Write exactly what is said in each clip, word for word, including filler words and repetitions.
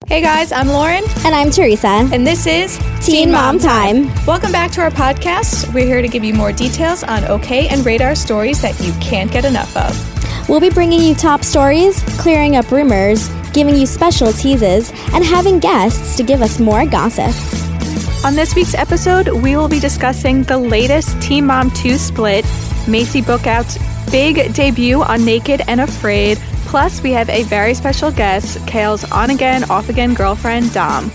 Hey guys, I'm Lauren. And I'm Teresa. And this is Teen, Teen Mom, Mom Time. Time. Welcome back to our podcast. We're here to give you more details on OK and Radar stories that you can't get enough of. We'll be bringing you top stories, clearing up rumors, giving you special teases, and having guests to give us more gossip. On this week's episode, we will be discussing the latest Teen Mom two split, Macy Bookout's big debut on Naked and Afraid. Plus, we have a very special guest, Kale's on-again, off-again girlfriend, Dom.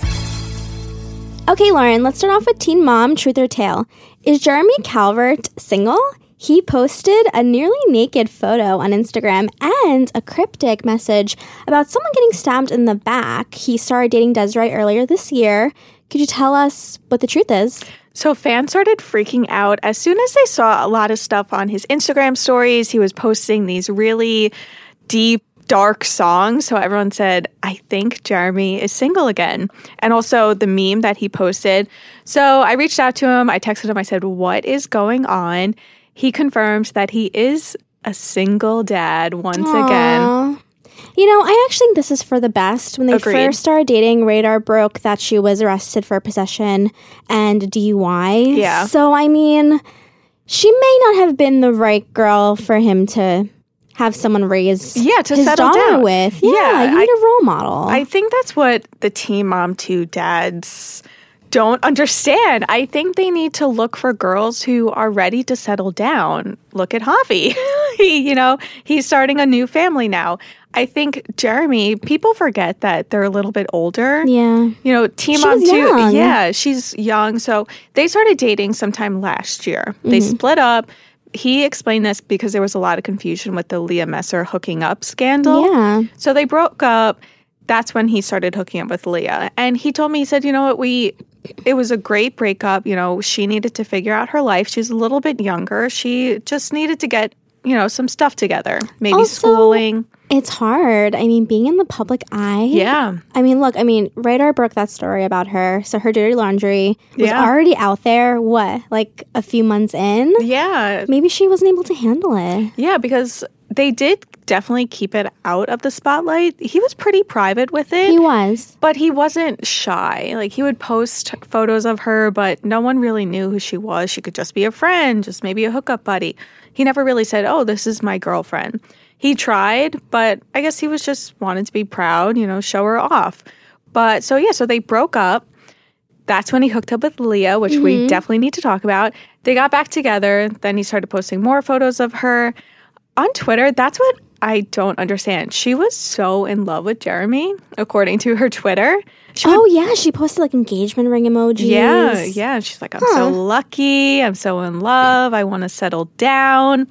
Okay, Lauren, let's start off with Teen Mom Truth or Tale. Is Jeremy Calvert single? He posted a nearly naked photo on Instagram and a cryptic message about someone getting stabbed in the back. He started dating Desiree earlier this year. Could you tell us what the truth is? So fans started freaking out as soon as they saw a lot of stuff on his Instagram stories. He was posting these really deep, dark songs. So everyone said, I think Jeremy is single again. And also the meme that he posted. So I reached out to him. I texted him. I said, what is going on? He confirmed that he is a single dad once Aww. again. You know, I actually think this is for the best. When they Agreed. first started dating, Radar broke that she was arrested for possession and D U I. Yeah. So, I mean, she may not have been the right girl for him to have someone raise yeah, to his settle daughter down. with. Yeah, yeah you need I, a role model. I think that's what the Teen Mom two dads don't understand. I think they need to look for girls who are ready to settle down. Look at Javi. he, you know, he's starting a new family now. I think Jeremy, people forget that they're a little bit older. Yeah. You know, Teen she Mom was two. Young. Yeah, she's young. So they started dating sometime last year. Mm-hmm. They split up. He explained this because there was a lot of confusion with the Leah Messer hooking up scandal. Yeah. So they broke up. That's when he started hooking up with Leah. And he told me, he said, you know what, we, it was a great breakup. You know, she needed to figure out her life. She's a little bit younger. She just needed to get, you know, some stuff together. Maybe also, schooling. It's hard. I mean, being in the public eye. Yeah. I mean, look, I mean, Radar broke that story about her. So her dirty laundry was yeah. already out there, what, like a few months in? Yeah. Maybe she wasn't able to handle it. Yeah, because they did definitely keep it out of the spotlight. He was pretty private with it. He was. But he wasn't shy. Like, he would post photos of her, but no one really knew who she was. She could just be a friend, just maybe a hookup buddy. He never really said, oh, this is my girlfriend. He tried, but I guess he was just wanted to be proud, you know, show her off. But so, yeah, so they broke up. That's when he hooked up with Leah, which mm-hmm. we definitely need to talk about. They got back together. Then he started posting more photos of her. On Twitter, that's what I don't understand. She was so in love with Jeremy, according to her Twitter. She oh, would, yeah. She posted, like, engagement ring emojis. Yeah, yeah. She's like, I'm huh. so lucky. I'm so in love. I want to settle down.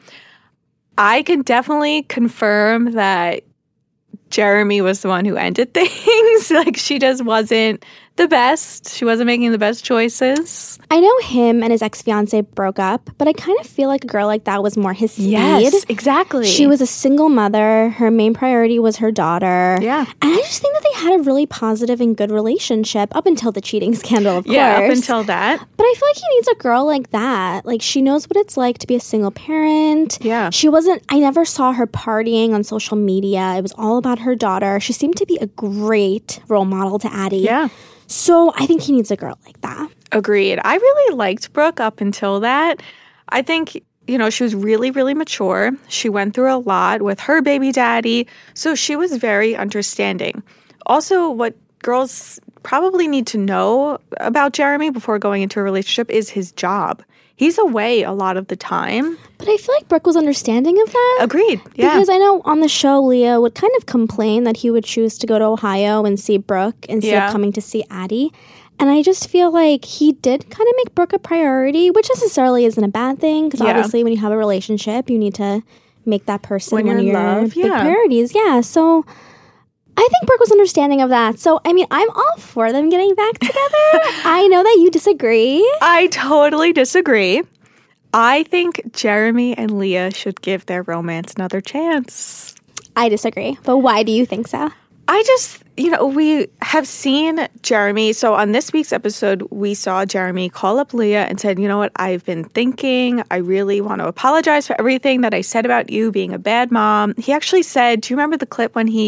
I can definitely confirm that Jeremy was the one who ended things. Like, she just wasn't the best. She wasn't making the best choices. I know him and his ex-fiance broke up, but I kind of feel like a girl like that was more his speed. Yes, exactly. She was a single mother. Her main priority was her daughter. Yeah. And I just think that they had a really positive and good relationship up until the cheating scandal, of yeah, course. Yeah, up until that. But I feel like he needs a girl like that. Like, she knows what it's like to be a single parent. Yeah. She wasn't, I never saw her partying on social media. It was all about her daughter. She seemed to be a great role model to Addie. Yeah. So I think he needs a girl like that. Agreed. I really liked Brooke up until that. I think, you know, she was really, really mature. She went through a lot with her baby daddy. So she was very understanding. Also, what girls probably need to know about Jeremy before going into a relationship is his job. He's away a lot of the time. But I feel like Brooke was understanding of that. Agreed, yeah. Because I know on the show, Leah would kind of complain that he would choose to go to Ohio and see Brooke instead yeah. of coming to see Addie. And I just feel like he did kind of make Brooke a priority, which necessarily isn't a bad thing. Because yeah. obviously when you have a relationship, you need to make that person when one of your love, big yeah. priorities. Yeah, so I think Brooke was understanding of that. So, I mean, I'm all for them getting back together. I know that you disagree. I totally disagree. I think Jeremy and Leah should give their romance another chance. I disagree. But why do you think so? I just, you know, we have seen Jeremy. So on this week's episode, we saw Jeremy call up Leah and said, you know what, I've been thinking. I really want to apologize for everything that I said about you being a bad mom. He actually said, do you remember the clip when he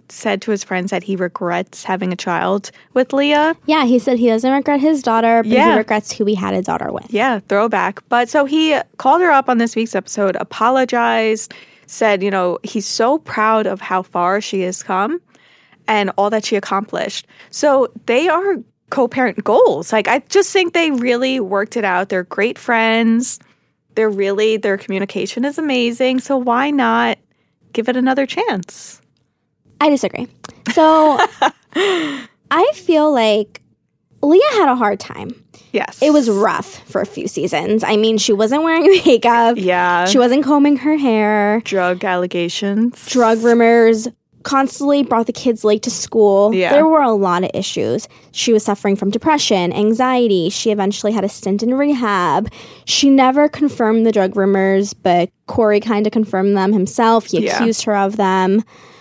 said to his friends that he regrets having a child with Leah. Yeah, he said he doesn't regret his daughter, but Yeah. he regrets who he had a daughter with. Yeah, throwback. But so he called her up on this week's episode, apologized, said, you know, he's so proud of how far she has come and all that she accomplished. So they are co-parent goals. Like, I just think they really worked it out. They're great friends. They're really, their communication is amazing. So why not give it another chance? I disagree. So I feel like Leah had a hard time. Yes. It was rough for a few seasons. I mean, she wasn't wearing makeup. Yeah. She wasn't combing her hair. Drug allegations. Drug rumors. Constantly brought the kids late to school. Yeah. There were a lot of issues. She was suffering from depression, anxiety. She eventually had a stint in rehab. She never confirmed the drug rumors, but Corey kind of confirmed them himself. He Yeah. accused her of them.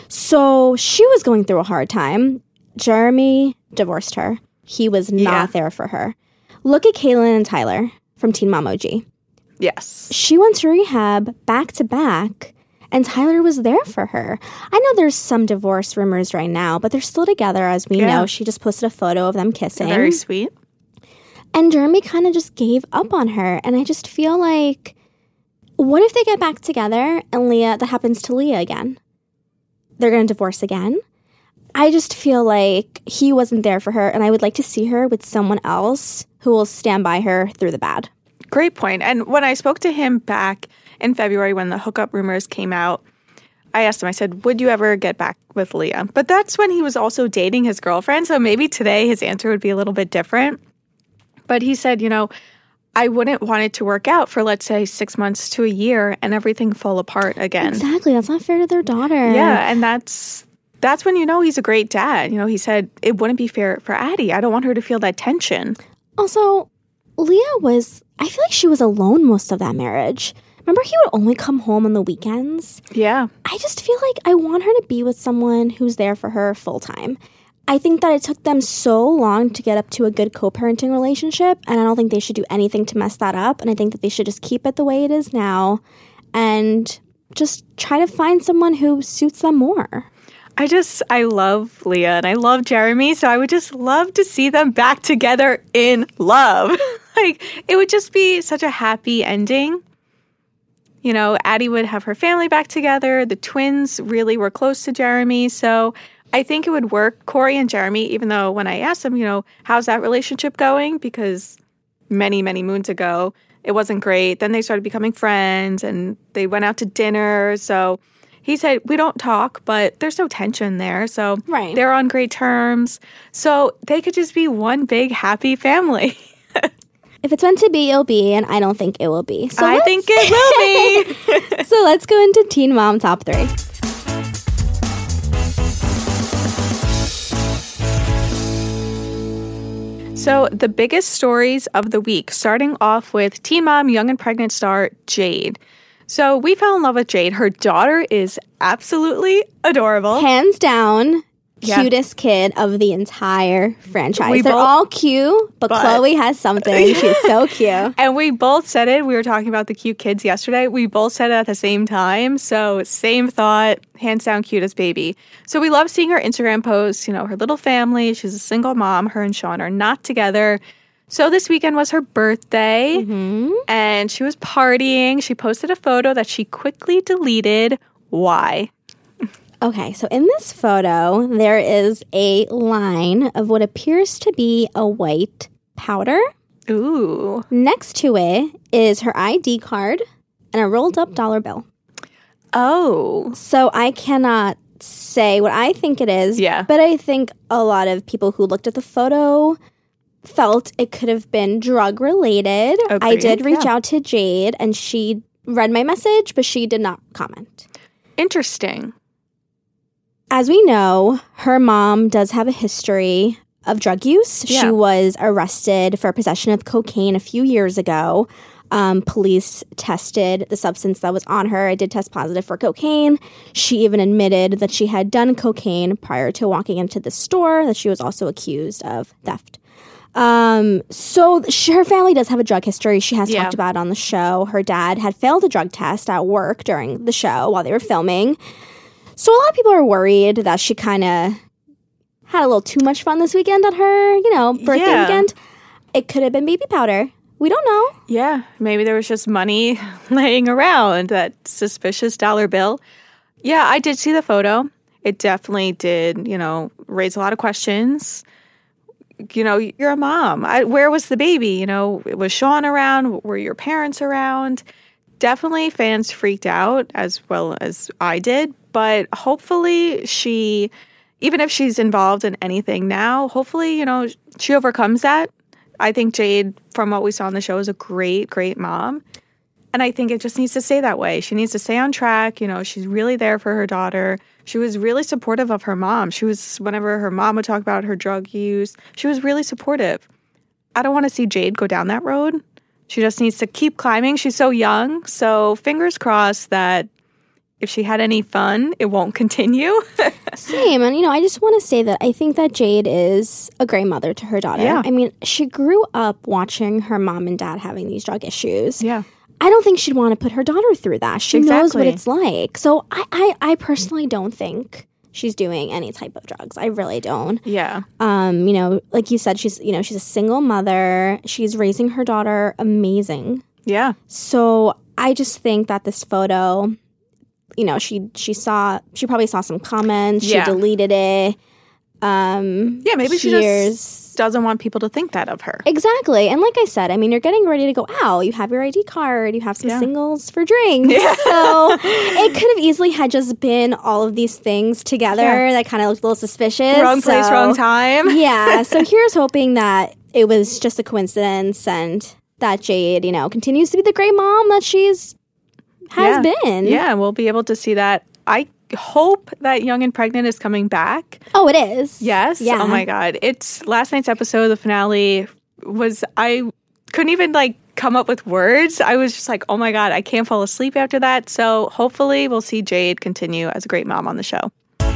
So she was going through a hard time. Jeremy divorced her. He was not Yeah. there for her. Look at Kaylin and Tyler from Teen Mom O G. Yes. She went to rehab back to back, and Tyler was there for her. I know there's some divorce rumors right now, but they're still together, as we Yeah. know. She just posted a photo of them kissing. Very sweet. And Jeremy kind of just gave up on her. And I just feel like, what if they get back together and Leah, that happens to Leah again? They're going to divorce again. I just feel like he wasn't there for her, and I would like to see her with someone else who will stand by her through the bad. Great point. And when I spoke to him back in February when the hookup rumors came out, I asked him, I said, would you ever get back with Leah? But that's when he was also dating his girlfriend. So maybe today his answer would be a little bit different. But he said, you know, I wouldn't want it to work out for, let's say, six months to a year and everything fall apart again. Exactly. That's not fair to their daughter. Yeah. And that's that's when you know he's a great dad. You know, he said, it wouldn't be fair for Addie. I don't want her to feel that tension. Also, Leah was, I feel like she was alone most of that marriage. Remember, he would only come home on the weekends? Yeah. I just feel like I want her to be with someone who's there for her full time. I think that it took them so long to get up to a good co-parenting relationship, and I don't think they should do anything to mess that up. And I think that they should just keep it the way it is now and just try to find someone who suits them more. I just, I love Leah and I love Jeremy, so I would just love to see them back together in love. Like, it would just be such a happy ending. You know, Addie would have her family back together. The twins really were close to Jeremy, so I think it would work. Corey and Jeremy, even though when I asked them, you know, how's that relationship going? Because many, many moons ago, it wasn't great. Then they started becoming friends and they went out to dinner, so he said, we don't talk, but there's no tension there. So Right. they're on great terms. So they could just be one big happy family. If it's meant to be, it'll be, and I don't think it will be. So I let's- think it will be. So let's go into Teen Mom Top three. So the biggest stories of the week, starting off with Teen Mom Young and Pregnant star Jade. So we fell in love with Jade. Her daughter is absolutely adorable. Hands down, Yeah. cutest kid of the entire franchise. We They're both- all cute, but, but- Chloe has something. She's so cute. And we both said it. We were talking about the cute kids yesterday. We both said it at the same time. So same thought, hands down cutest baby. So we love seeing her Instagram posts, you know, her little family. She's a single mom. Her and Sean are not together. So this weekend was her birthday and she was partying. She posted a photo that she quickly deleted. Why? Okay, so in this photo, there is a line of what appears to be a white powder. Ooh. Next to it is her I D card and a rolled up dollar bill. Oh. So I cannot say what I think it is. Yeah. But I think a lot of people who looked at the photo felt it could have been drug related. I Agreed, did reach yeah. out to Jade and she read my message, but she did not comment. Interesting. As we know, her mom does have a history of drug use. Yeah. She was arrested for possession of cocaine a few years ago. Um, police tested the substance that was on her. It did test positive for cocaine. She even admitted that she had done cocaine prior to walking into the store, that she was also accused of theft. Um, so she, her family does have a drug history. She has Yeah. talked about it on the show. Her dad had failed a drug test at work during the show while they were filming. So a lot of people are worried that she kind of had a little too much fun this weekend at her, you know, birthday Yeah. weekend. It could have been baby powder. We don't know. Yeah, maybe there was just money laying around, that suspicious dollar bill. Yeah, I did see the photo. It definitely did, you know, raise a lot of questions. You know, you're a mom. I, where was the baby? You know, was Sean around? Were your parents around? Definitely fans freaked out, as well as I did. But hopefully she, even if she's involved in anything now, hopefully, you know, she overcomes that. I think Jade, from what we saw on the show, is a great, great mom. And I think it just needs to stay that way. She needs to stay on track. You know, she's really there for her daughter. She was really supportive of her mom. She was, whenever her mom would talk about her drug use, she was really supportive. I don't want to see Jade go down that road. She just needs to keep climbing. She's so young. So fingers crossed that if she had any fun, it won't continue. Same. And, you know, I just want to say that I think that Jade is a great mother to her daughter. Yeah. I mean, she grew up watching her mom and dad having these drug issues. Yeah. I don't think she'd want to put her daughter through that. She knows what Exactly. it's like. So I, I, I personally don't think she's doing any type of drugs. I really don't. Yeah. Um, you know, like you said, she's, you know, she's a single mother. She's raising her daughter amazing. Yeah. So I just think that this photo, you know, she she saw, she probably saw some comments. Yeah. She deleted it. Um, Yeah, maybe she here's- just doesn't want people to think that of her. Exactly. And like I said, I mean, you're getting ready to go out. You have your I D card. You have some Yeah. singles for drinks. So it could have easily had just been all of these things together Yeah. that kind of looked a little suspicious. Wrong place, So- wrong time. Yeah. So here's hoping that it was just a coincidence and that Jade, you know, continues to be the great mom that she's has Yeah. been. Yeah, and we'll be able to see that. I hope that Young and Pregnant is coming back. Oh, it is. Yes. Yeah. Oh my God. It's last night's episode, the finale was, I couldn't even like come up with words. I was just like, oh my God, I can't fall asleep after that. So hopefully we'll see Jade continue as a great mom on the show.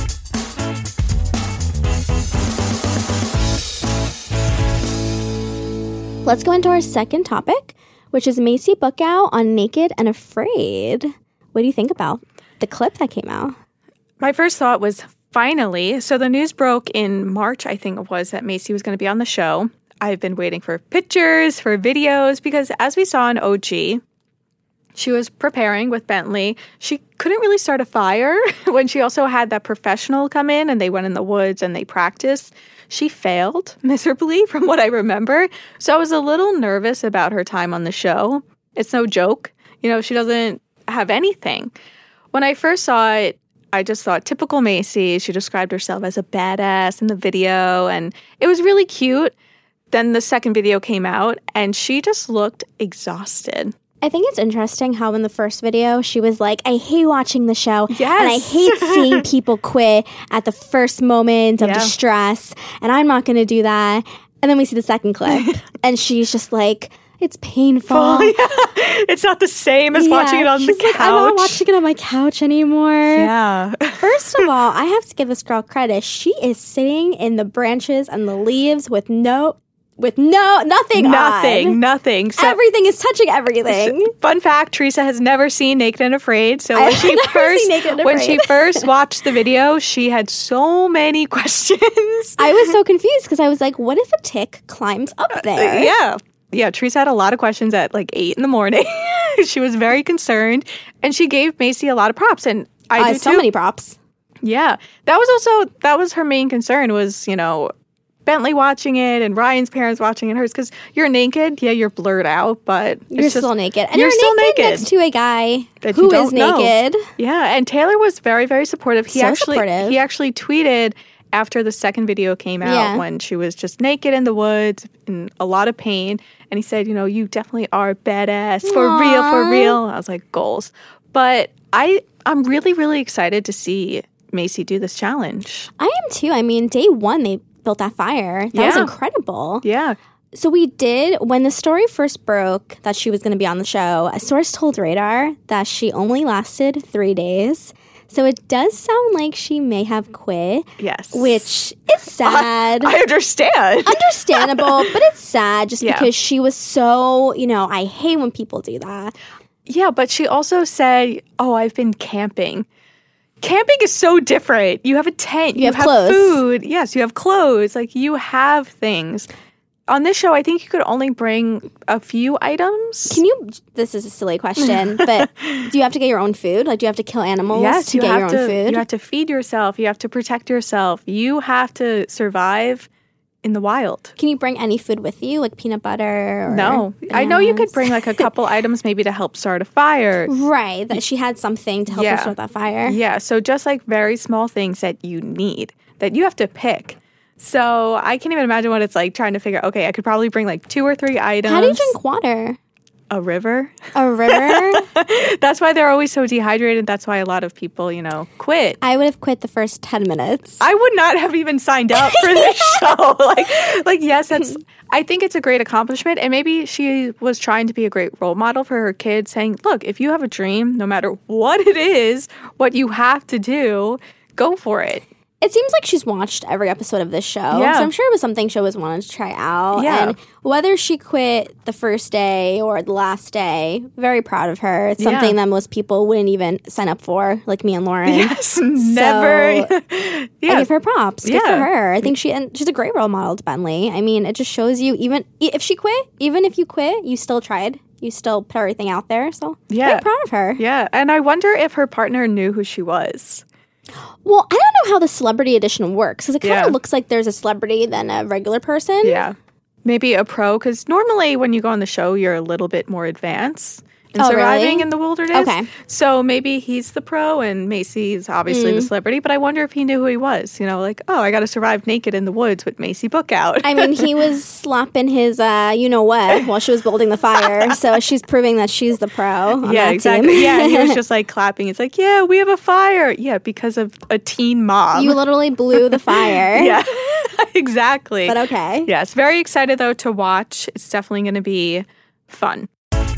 Let's go into our second topic, which is Macy Bookout on Naked and Afraid. What do you think about the clip that came out? My first thought was finally. So the news broke in March, I think it was, that Macy was going to be on the show. I've been waiting for pictures, for videos, because as we saw in O G, she was preparing with Bentley. She couldn't really start a fire when she also had that professional come in and they went in the woods and they practiced. She failed miserably from what I remember. So I was a little nervous about her time on the show. It's no joke. You know, she doesn't have anything. When I first saw it, I just thought, typical Macy. She described herself as a badass in the video, and it was really cute. Then the second video came out, and she just looked exhausted. I think it's interesting how in the first video she was like, I hate watching the show. Yes. And I hate seeing people quit at the first moment of Yeah. distress. And I'm not going to do that. And then we see the second clip. And she's just like, it's painful. Oh, yeah. It's not the same as watching it on the she's couch. like, I'm not watching it on my couch anymore. Yeah. First of all, I have to give this girl credit. She is sitting in the branches and the leaves with no, with no, nothing Nothing. on. Nothing. So, Everything is touching everything. fun fact, Teresa has never seen Naked and Afraid. So I when have she never first seen Naked and when she Afraid. first watched the video, she had so many questions. I was so confused because I was like, what if a tick climbs up there? Yeah. Yeah, Teresa had a lot of questions at like eight in the morning. She was very concerned, and she gave Macy a lot of props, and I Uh, do so too. many props. Yeah, that was also that was her main concern was, you know, Bentley watching it and Ryan's parents watching it, hers, because you're naked. Yeah, you're blurred out, but You're it's just, still naked. And you're you're, still naked, naked. next to a guy That who you is don't know. naked. Yeah, and Taylor was very, very supportive. He So actually supportive. he actually tweeted after the second video came out Yeah. when she was just naked in the woods in a lot of pain, and he said, you know, you definitely are badass for real, for Aw. real. I was like, goals. But I I'm really, really excited to see Macy do this challenge. I am too. I mean, day one, they built that fire. That was Yeah. incredible. Yeah. So we did, when the story first broke that she was going to be on the show, a source told Radar that she only lasted three days. So it does sound like she may have quit, Yes. which is sad. I understand. Understandable, but it's sad just Yeah. because she was so, you know, I hate when people do that. Yeah, but she also said, oh, I've been camping. camping is so different. You have a tent. You You, have have, clothes. food. Yes, you have clothes. Like, you have things. On this show, I think you could only bring a few items. Can you, this is a silly question, but do you have to get your own food? Like, do you have to kill animals Yes, to you get have your own to, food? You have to feed yourself. You have to protect yourself. You have to survive in the wild. Can you bring any food with you, like peanut butter? Or No. I know you could bananas? bring like a couple items maybe to help start a fire. Right, that she had something to help her Yeah. start that fire. Yeah, so just like very small things that you need that you have to pick. So I can't even imagine what it's like trying to figure, okay, I could probably bring like two or three items. How do you drink water? A river. A river? That's why they're always so dehydrated. That's why a lot of people, you know, quit. I would have quit the first ten minutes. I would not have even signed up for this show. Like, like yes, that's. I think it's a great accomplishment, and maybe she was trying to be a great role model for her kids, saying, "Look, if you have a dream, no matter what it is, what you have to do, go for it." It seems like she's watched every episode of this show. Yeah. So I'm sure it was something she always wanted to try out. Yeah. And whether she quit the first day or the last day, very proud of her. It's something Yeah. that most people wouldn't even sign up for, like me and Lauren. Yes, never. I yeah, give her props. Good for Yeah. her. I think she and she's a great role model to Bentley. I mean, it just shows you even if she quit, even if you quit, you still tried. You still put everything out there. So Yeah. very proud of her. yeah. And I wonder if her partner knew who she was. Well, I don't know how the celebrity edition works because it kind of Yeah. looks like there's a celebrity than a regular person. Yeah. Maybe a pro, because normally when you go on the show, you're a little bit more advanced in Oh, surviving really? in the wilderness. Okay. So maybe he's the pro and Macy is obviously Mm. the celebrity, but I wonder if he knew who he was. You know, like, oh, I got to survive naked in the woods with Macy Book out. I mean, he was slapping his, uh, you know what, while she was building the fire. So she's proving that she's the pro. On yeah, that exactly. Team. Yeah, he was just like clapping. It's like, yeah, we have a fire. Yeah, because of a teen mom. You literally blew the fire. yeah, exactly. But okay. Yes, very excited though to watch. It's definitely going to be fun.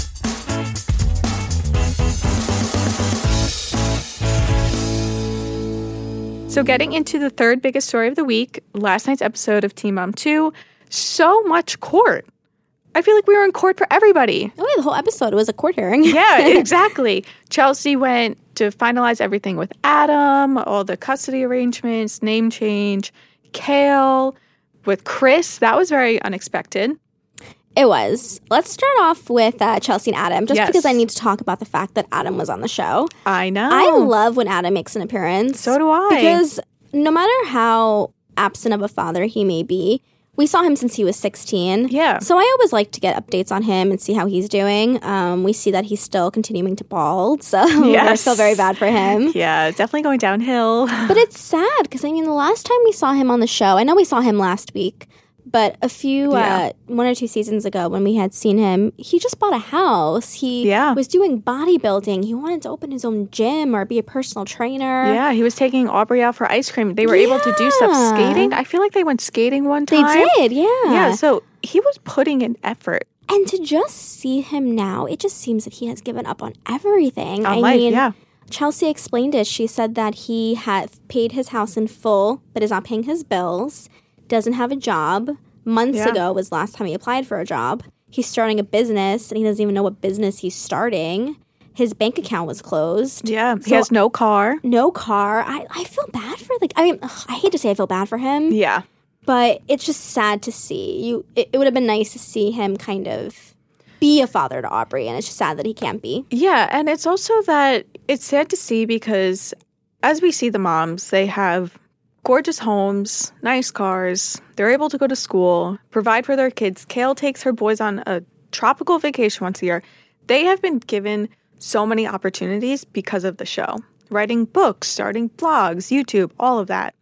So getting into the third biggest story of the week, last night's episode of Teen Mom two, so much court. I feel like we were in court for everybody. Oh, yeah, the whole episode was a court hearing. Yeah, exactly. Chelsea went to finalize everything with Adam, all the custody arrangements, name change, Kale, with Chris. That was very unexpected. It was. Let's start off with uh, Chelsea and Adam, just Yes. because I need to talk about the fact that Adam was on the show. I know. I love when Adam makes an appearance. So do I. Because no matter how absent of a father he may be, we saw him since he was sixteen. Yeah. So I always like to get updates on him and see how he's doing. Um, we see that he's still continuing to bald, so I Yes. feel very bad for him. Yeah, it's definitely going downhill. But it's sad because, I mean, the last time we saw him on the show, I know we saw him last week, but a few, Yeah. uh, one or two seasons ago when we had seen him, he just bought a house. He Yeah. was doing bodybuilding. He wanted to open his own gym or be a personal trainer. Yeah, he was taking Aubrey out for ice cream. They were able to do stuff Yeah. skating. I feel like they went skating one They time. did, yeah. Yeah, so he was putting in effort And to just see him now, it just seems that he has given up on everything. on I life. mean, Yeah. Chelsea explained it. She said that he had paid his house in full, but is not paying his bills, doesn't have a job. Months Yeah. ago was last time he applied for a job. He's starting a business, and he doesn't even know what business he's starting. His bank account was closed. Yeah, he So- has no car. No car. I, I feel bad for, like, I mean, ugh, I hate to say I feel bad for him, Yeah. but it's just sad to see. You. It, it would have been nice to see him kind of be a father to Aubrey, and it's just sad that he can't be. Yeah, and it's also that it's sad to see because as we see the moms, they have gorgeous homes, nice cars. They're able to go to school, provide for their kids. Kale takes her boys on a tropical vacation once a year. They have been given so many opportunities because of the show. Writing books, starting blogs, YouTube, all of that.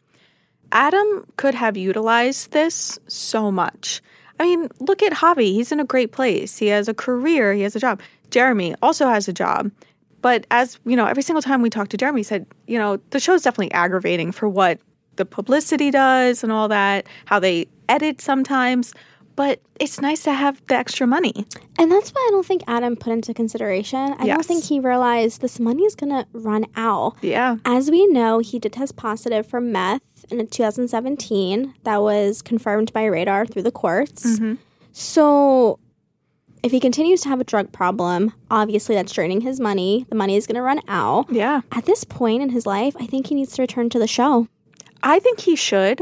Adam could have utilized this so much. I mean, look at Javi. He's in a great place. He has a career. He has a job. Jeremy also has a job. But as, you know, every single time we talked to Jeremy, he said, you know, the show's definitely aggravating for what the publicity does and all that, how they edit sometimes. But it's nice to have the extra money. And that's what I don't think Adam put into consideration. I don't Yes. think he realized this money is going to run out. Yeah. As we know, he did test positive for meth in two thousand seventeen. That was confirmed by Radar through the courts. Mm-hmm. So if he continues to have a drug problem, obviously that's draining his money. The money is going to run out. Yeah. At this point in his life, I think he needs to return to the show. I think he should.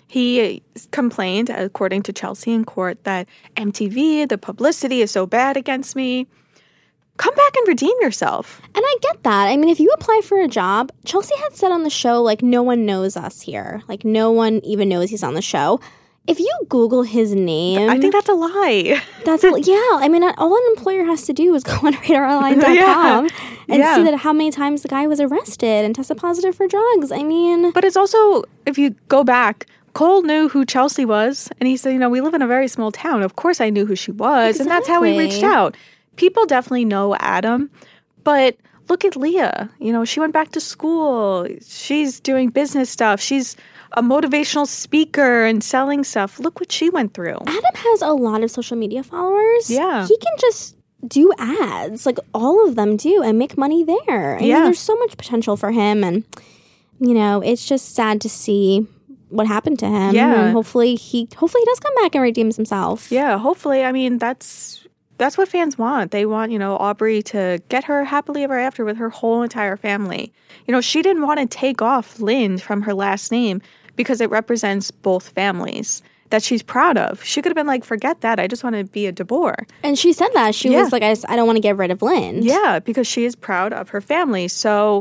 He complained, according to Chelsea in court, that M T V, the publicity is so bad against me. Come back and redeem yourself. And I get that. I mean, if you apply for a job, Chelsea had said on the show, like, no one knows us here. Like, no one even knows he's on the show. If you Google his name... I think that's a lie. That's a, yeah. I mean, all an employer has to do is go on radar online dot com yeah. and yeah. see that how many times the guy was arrested and tested positive for drugs. I mean... But it's also, if you go back... Cole knew who Chelsea was, and he said, you know, we live in a very small town. Of course I knew who she was, exactly. And that's how we reached out. People definitely know Adam, but look at Leah. You know, she went back to school. She's doing business stuff. She's a motivational speaker and selling stuff. Look what she went through. Adam has a lot of social media followers. Yeah. He can just do ads, like all of them do, and make money there. I yeah. mean, there's so much potential for him, and, you know, it's just sad to see what happened to him. Yeah. And hopefully he hopefully he does come back and redeems himself. Yeah, hopefully. I mean, that's that's what fans want. They want, you know, Aubrey to get her happily ever after with her whole entire family. You know, she didn't want to take off Lynn from her last name because it represents both families that she's proud of. She could have been like, forget that. I just want to be a DeBoer. And she said that. She yeah. was like, I, just, I don't want to get rid of Lynn. Yeah, because she is proud of her family. So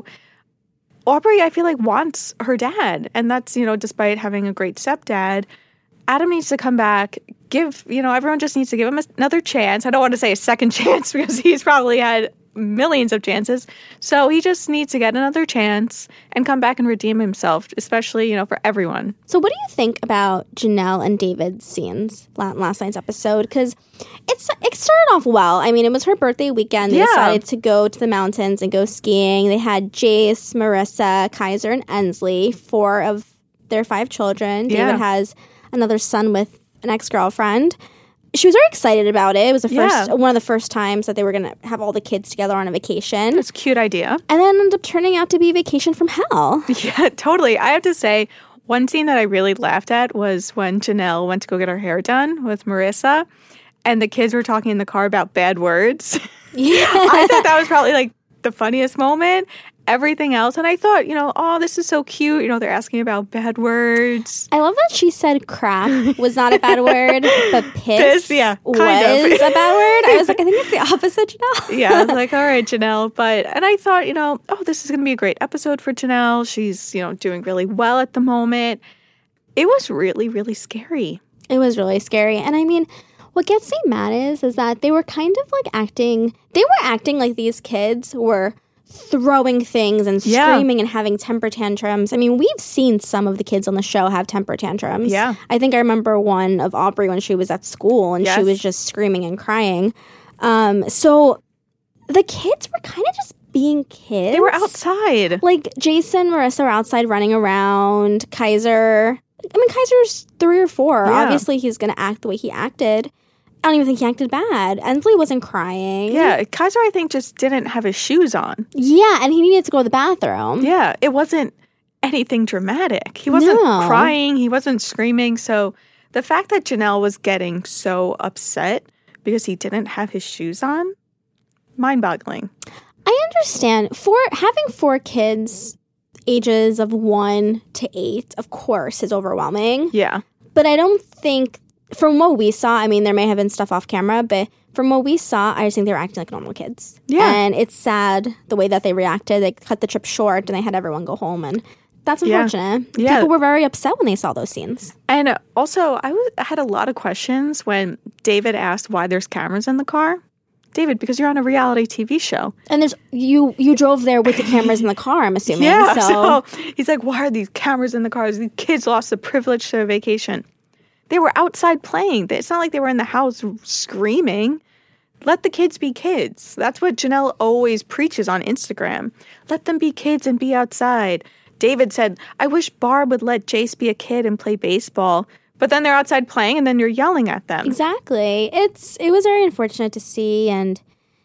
Aubrey, I feel like, wants her dad. And that's, you know, despite having a great stepdad, Adam needs to come back, give, you know, everyone just needs to give him another chance. I don't want to say a second chance because he's probably had millions of chances. So he just needs to get another chance and come back and redeem himself, especially, you know, for everyone. So what do you think about Janelle and David's scenes last night's episode? Because it's it started off well. I mean, it was her birthday weekend. They yeah. decided to go to the mountains and go skiing. They had Jace, Marissa, Kaiser, and Ensley, four of their five children. Yeah. David has another son with an ex-girlfriend. She was very excited about it. It was the first, yeah. one of the first times that they were going to have all the kids together on a vacation. It's a cute idea. And then ended up turning out to be a vacation from hell. Yeah, totally. I have to say, one scene that I really laughed at was when Janelle went to go get her hair done with Marissa, and the kids were talking in the car about bad words. Yeah. I thought that was probably like the funniest moment. Everything else. And I thought, you know, oh, this is so cute. You know, they're asking about bad words. I love that she said crap was not a bad word, but piss, piss yeah, was kind of. a bad word. I was like, I think it's the opposite, Janelle. Yeah, I was like, all right, Janelle. But, and I thought, you know, oh, this is going to be a great episode for Janelle. She's, you know, doing really well at the moment. It was really, really scary. It was really scary. And I mean, what gets me mad is, is that they were kind of like acting, they were acting like these kids were throwing things and screaming yeah. and having temper tantrums. I mean, we've seen some of the kids on the show have temper tantrums. Yeah. I think I remember one of Aubrey when she was at school and yes. she was just screaming and crying. Um, so the kids were kind of just being kids. They were outside. Like Jason, Marissa were outside running around. Kaiser, I mean, Kaiser's three or four. Yeah. Obviously, he's going to act the way he acted. I don't even think he acted bad. Ensley wasn't crying. Yeah, Kaiser, I think, just didn't have his shoes on. Yeah, and he needed to go to the bathroom. Yeah, it wasn't anything dramatic. He wasn't no. crying. He wasn't screaming. So the fact that Janelle was getting so upset because he didn't have his shoes on, mind-boggling. I understand. For having four kids, ages of one to eight, of course, is overwhelming. Yeah. But I don't think... From what we saw, I mean, there may have been stuff off camera, but from what we saw, I just think they were acting like normal kids. Yeah. And it's sad the way that they reacted. They cut the trip short and they had everyone go home. And that's unfortunate. Yeah. Yeah. People were very upset when they saw those scenes. And also, I, was, I had a lot of questions when David asked why there's cameras in the car. David, because you're on a reality T V show. And there's you you drove there with the cameras in the car, I'm assuming. Yeah. So. so he's like, why are these cameras in the cars? These kids lost the privilege to a vacation. They were outside playing. It's not like they were in the house screaming. Let the kids be kids. That's what Janelle always preaches on Instagram. Let them be kids and be outside. David said, I wish Barb would let Jace be a kid and play baseball. But then they're outside playing and then you're yelling at them. Exactly. It's It was very unfortunate to see. And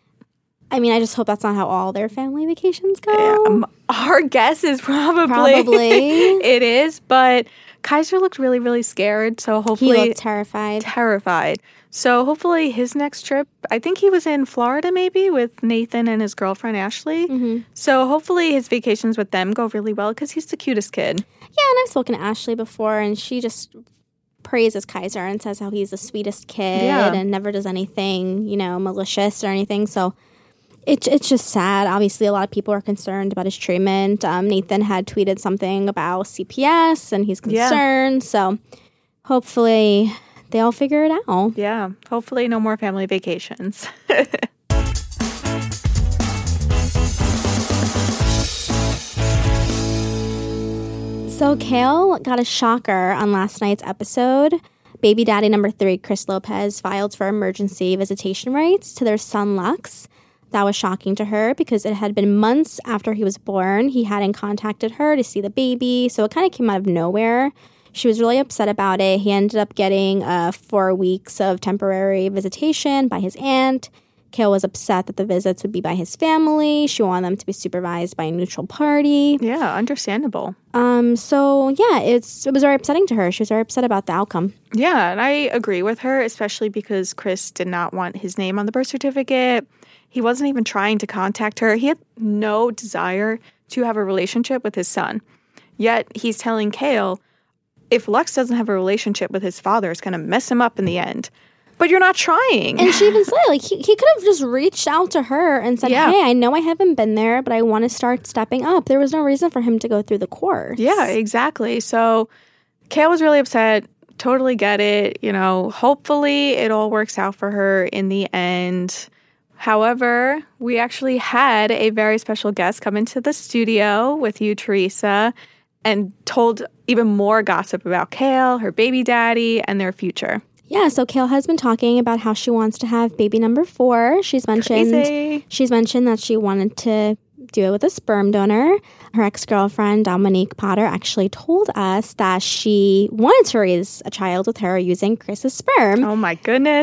I mean, I just hope that's not how all their family vacations go. Um, our guess is probably. Probably. It is. But Kaiser looked really, really scared. So He hopefully looked terrified. terrified. So hopefully his next trip, I think he was in Florida maybe with Nathan and his girlfriend Ashley. Mm-hmm. So hopefully his vacations with them go really well because he's the cutest kid. Yeah, and I've spoken to Ashley before, and she just praises Kaiser and says how he's the sweetest kid Yeah. and never does anything, you know, malicious or anything. So it, it's just sad. Obviously, a lot of people are concerned about his treatment. Um, Nathan had tweeted something about C P S, and he's concerned. Yeah. So hopefully they all figure it out. Yeah, hopefully no more family vacations. So Kale got a shocker on last night's episode. Baby daddy number three, Chris Lopez, filed for emergency visitation rights to their son Lux. That was shocking to her because it had been months after he was born. He hadn't contacted her to see the baby, so it kind of came out of nowhere. She was really upset about it. He ended up getting uh, four weeks of temporary visitation by his aunt. Kale was upset that the visits would be by his family. She wanted them to be supervised by a neutral party. Yeah, understandable. Um. So, yeah, it's it was very upsetting to her. She was very upset about the outcome. Yeah, and I agree with her, especially because Chris did not want his name on the birth certificate. He wasn't even trying to contact her. He had no desire to have a relationship with his son. Yet he's telling Kale, if Lux doesn't have a relationship with his father, it's going to mess him up in the end. But you're not trying. And she even said, like, he, he could have just reached out to her and said, yeah. hey, I know I haven't been there, but I want to start stepping up. There was no reason for him to go through the course. Yeah, exactly. So Kale was really upset. Totally get it. You know, hopefully it all works out for her in the end. However, we actually had a very special guest come into the studio with you, Teresa, and told even more gossip about Kale, her baby daddy, and their future. Yeah, so Kale has been talking about how she wants to have baby number four. She's mentioned Crazy. She's mentioned that she wanted to do it with a sperm donor. Her ex-girlfriend, Dominique Potter, actually told us that she wanted to raise a child with her using Chris's sperm. Oh my goodness.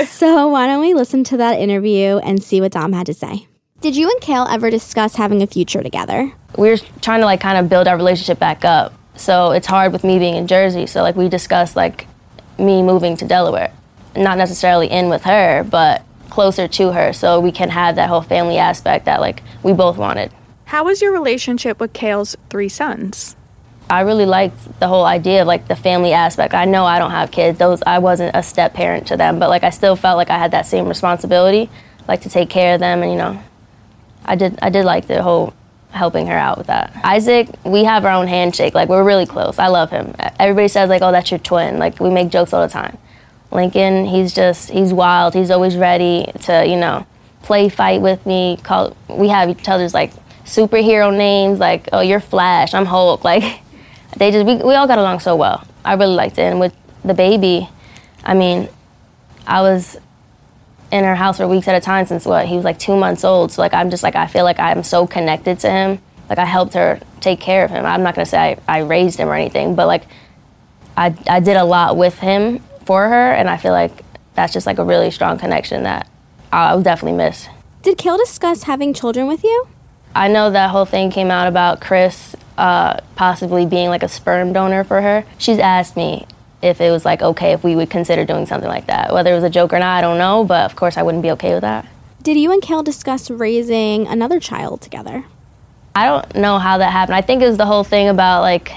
So why don't we listen to that interview and see what Dom had to say. Did you and Kale ever discuss having a future together? We were trying to like kind of build our relationship back up. So it's hard with me being in Jersey. So like we discussed like me moving to Delaware. Not necessarily in with her, but closer to her so we can have that whole family aspect that like we both wanted. How was your relationship with Kale's three sons? I really liked the whole idea of like the family aspect. I know I don't have kids. Those I wasn't a step parent to them, but like I still felt like I had that same responsibility, like to take care of them, and you know, I did I did like the whole helping her out with that. Isaac, we have our own handshake. Like we're really close. I love him. Everybody says like, oh, that's your twin. Like we make jokes all the time. Lincoln, he's just, he's wild. He's always ready to, you know, play fight with me. Call, we have each other's like superhero names, like, oh, you're Flash, I'm Hulk. Like they just, we, we all got along so well. I really liked it. And with the baby, I mean, I was in her house for weeks at a time since what, he was like two months old. So like, I'm just like, I feel like I'm so connected to him. Like I helped her take care of him. I'm not gonna say I, I raised him or anything, but like I, I did a lot with him for her, and I feel like that's just like a really strong connection that I'll definitely miss. Did Kale discuss having children with you? I know that whole thing came out about Chris uh, possibly being like a sperm donor for her. She's asked me if it was like okay if we would consider doing something like that. Whether it was a joke or not, I don't know, but of course I wouldn't be okay with that. Did you and Kale discuss raising another child together? I don't know how that happened. I think it was the whole thing about like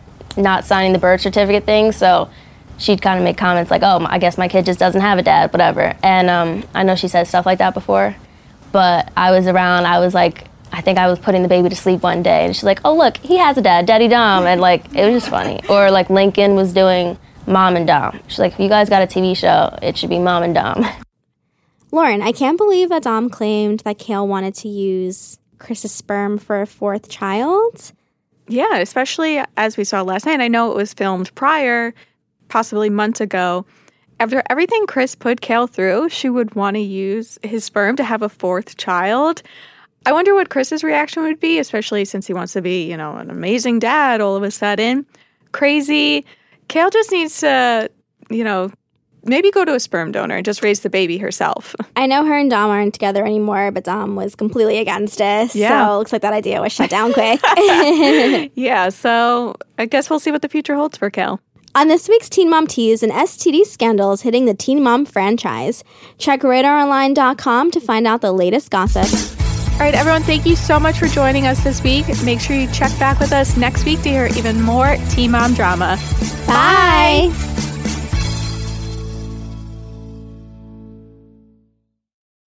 not signing the birth certificate thing, so she'd kind of make comments like, oh, I guess my kid just doesn't have a dad, whatever. And um, I know she said stuff like that before, but I was around, I was like, I think I was putting the baby to sleep one day, and she's like, oh, look, he has a dad, Daddy Dom, and like, it was just funny. Or like Lincoln was doing Mom and Dom. She's like, if you guys got a T V show, it should be Mom and Dom. Lauren, I can't believe that Dom claimed that Kale wanted to use Chris's sperm for a fourth child. Yeah, especially as we saw last night. I know it was filmed prior, possibly months ago. After everything Chris put Kale through, she would want to use his sperm to have a fourth child. I wonder what Chris's reaction would be, especially since he wants to be, you know, an amazing dad all of a sudden. Crazy. Kale just needs to, you know, maybe go to a sperm donor and just raise the baby herself. I know her and Dom aren't together anymore, but Dom was completely against it. Yeah. So it looks like that idea was shut down quick. Yeah, so I guess we'll see what the future holds for Kel. On this week's Teen Mom Tease, an S T D scandal is hitting the Teen Mom franchise. Check radar online dot com to find out the latest gossip. All right, everyone, thank you so much for joining us this week. Make sure you check back with us next week to hear even more Teen Mom drama. Bye. Bye.